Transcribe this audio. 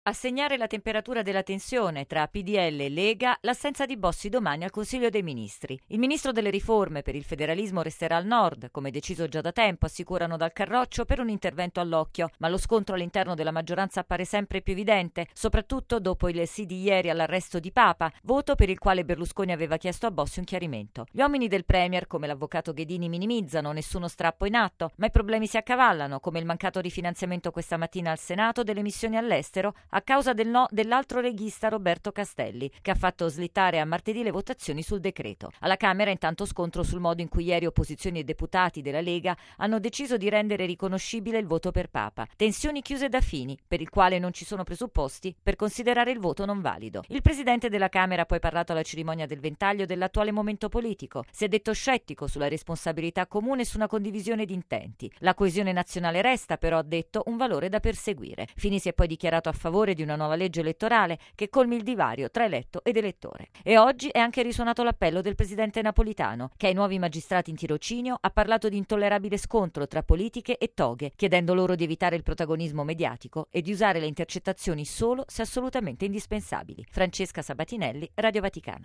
A segnare la temperatura della tensione tra PDL e Lega, l'assenza di Bossi domani al Consiglio dei Ministri. Il ministro delle riforme per il federalismo resterà al nord, come deciso già da tempo, assicurano dal Carroccio, per un intervento all'occhio, ma lo scontro all'interno della maggioranza appare sempre più evidente, soprattutto dopo il sì di ieri all'arresto di Papa, voto per il quale Berlusconi aveva chiesto a Bossi un chiarimento. Gli uomini del Premier, come l'avvocato Ghedini, minimizzano nessuno strappo in atto, ma i problemi si accavallano, come il mancato rifinanziamento questa mattina al Senato delle missioni all'estero, a causa del no dell'altro leghista Roberto Castelli, che ha fatto slittare a martedì le votazioni sul decreto. Alla Camera intanto scontro sul modo in cui ieri opposizioni e deputati della Lega hanno deciso di rendere riconoscibile il voto per Papa. Tensioni chiuse da Fini, per il quale non ci sono presupposti per considerare il voto non valido. Il presidente della Camera ha poi parlato alla cerimonia del ventaglio dell'attuale momento politico. Si è detto scettico sulla responsabilità comune e su una condivisione di intenti. La coesione nazionale resta, però, ha detto, un valore da perseguire. Fini si è poi dichiarato a favore di una nuova legge elettorale che colmi il divario tra eletto ed elettore. E oggi è anche risuonato l'appello del presidente Napolitano, che ai nuovi magistrati in tirocinio ha parlato di intollerabile scontro tra politiche e toghe, chiedendo loro di evitare il protagonismo mediatico e di usare le intercettazioni solo se assolutamente indispensabili. Francesca Sabatinelli, Radio Vaticana.